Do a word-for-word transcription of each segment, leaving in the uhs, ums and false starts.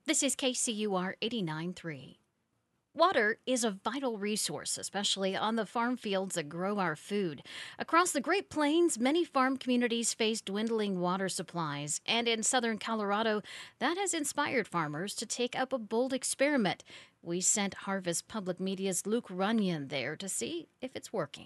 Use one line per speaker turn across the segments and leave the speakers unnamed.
This is K C U R eighty-nine point three. Water is a vital resource, especially on the farm fields that grow our food. Across the Great Plains, many farm communities face dwindling water supplies, and in southern Colorado, that has inspired farmers to take up a bold experiment. We sent Harvest Public Media's Luke Runyon there to see if it's working.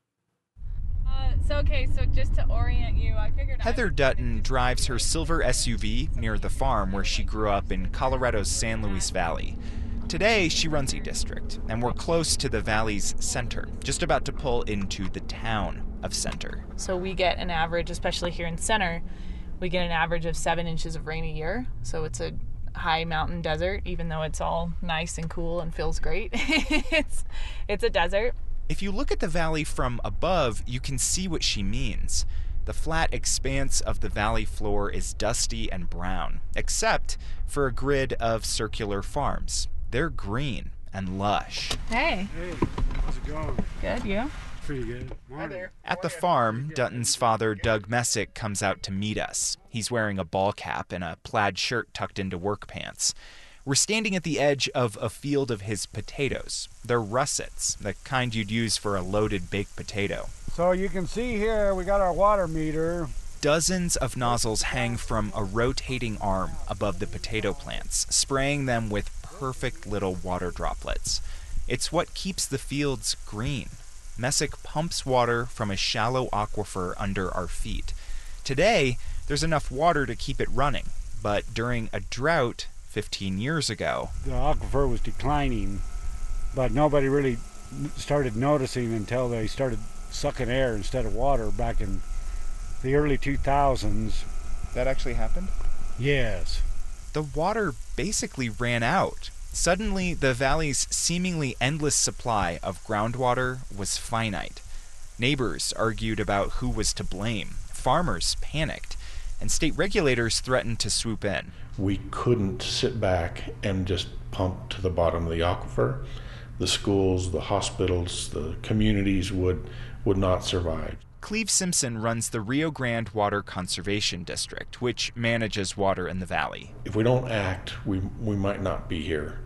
Uh, so, okay, so just to orient you, I figured...
Heather
I
Dutton drives her silver S U V near the farm where she grew up in Colorado's San Luis Valley. Today, she runs eDistrict, and we're close to the valley's center, just about to pull into the town of Center.
So we get an average, especially here in Center, we get an average of seven inches of rain a year. So it's a high mountain desert, even though it's all nice and cool and feels great. it's, it's a desert.
If you look at the valley from above, you can see what she means. The flat expanse of the valley floor is dusty and brown, except for a grid of circular farms. They're green and lush.
Hey.
Hey, how's it going?
Good, you?
Pretty good. Morning.
At the farm, Dutton's father, Doug Messick, comes out to meet us. He's wearing a ball cap and a plaid shirt tucked into work pants. We're standing at the edge of a field of his potatoes. They're russets, the kind you'd use for a loaded baked potato.
So you can see here we got our water meter.
Dozens of nozzles hang from a rotating arm above the potato plants, spraying them with perfect little water droplets. It's what keeps the fields green. Messick pumps water from a shallow aquifer under our feet. Today, there's enough water to keep it running, but during a drought fifteen years ago,
The aquifer was declining, but nobody really started noticing until they started sucking air instead of water back in the early two thousands.
that actually happened?
Yes.
The water basically ran out. Suddenly, the valley's seemingly endless supply of groundwater was finite. Neighbors argued about who was to blame. Farmers panicked, and state regulators threatened to swoop in.
We couldn't sit back and just pump to the bottom of the aquifer. The schools, the hospitals, the communities would would not survive.
Cleve Simpson runs the Rio Grande Water Conservation District, which manages water in the valley.
If we don't act, we we might not be here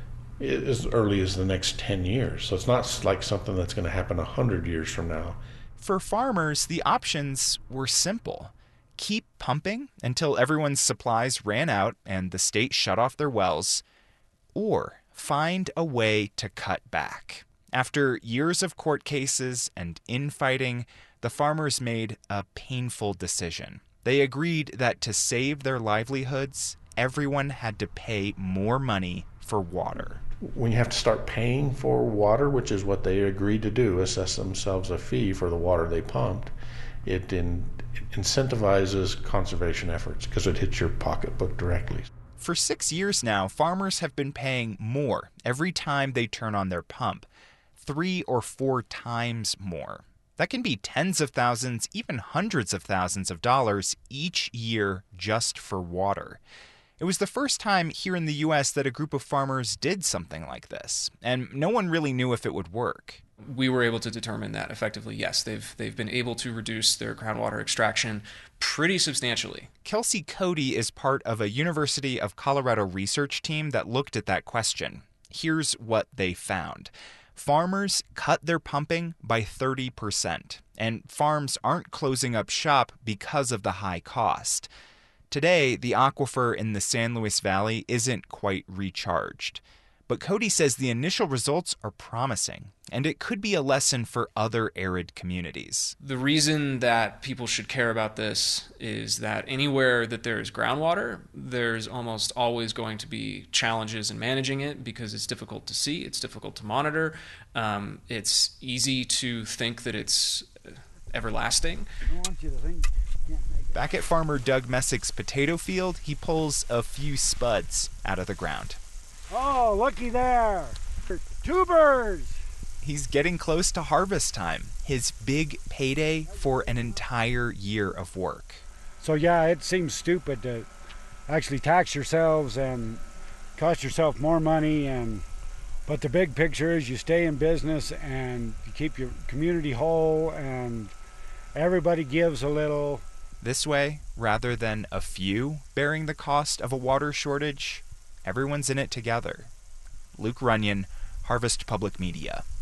as early as the next ten years. So it's not like something that's going to happen one hundred years from now.
For farmers, the options were simple. Keep pumping until everyone's supplies ran out and the state shut off their wells, or find a way to cut back. After years of court cases and infighting, the farmers made a painful decision. They agreed that to save their livelihoods, everyone had to pay more money for water.
When you have to start paying for water, which is what they agreed to do, assess themselves a fee for the water they pumped, it, in, it incentivizes conservation efforts because it hits your pocketbook directly.
For six years now, farmers have been paying more every time they turn on their pump, three or four times more. That can be tens of thousands, even hundreds of thousands of dollars each year just for water. It was the first time here in the U S that a group of farmers did something like this, and no one really knew if it would work.
We were able to determine that effectively, yes, they've they've been able to reduce their groundwater extraction pretty substantially.
Kelsey Cody is part of a University of Colorado research team that looked at that question. Here's what they found. Farmers cut their pumping by thirty percent, and farms aren't closing up shop because of the high cost. Today, the aquifer in the San Luis Valley isn't quite recharged. But Cody says the initial results are promising, and it could be a lesson for other arid communities.
The reason that people should care about this is that anywhere that there is groundwater, there's almost always going to be challenges in managing it because it's difficult to see, it's difficult to monitor, um, it's easy to think that it's everlasting.
I don't want you to think you can't make it.
Back at farmer Doug Messick's potato field, he pulls a few spuds out of the ground.
Oh, looky there. Tubers.
He's getting close to harvest time, his big payday for an entire year of work.
So yeah, it seems stupid to actually tax yourselves and cost yourself more money, and but the big picture is you stay in business and you keep your community whole and everybody gives a little.
This way, rather than a few bearing the cost of a water shortage, Everyone's in it together. Luke Runyon, Harvest Public Media.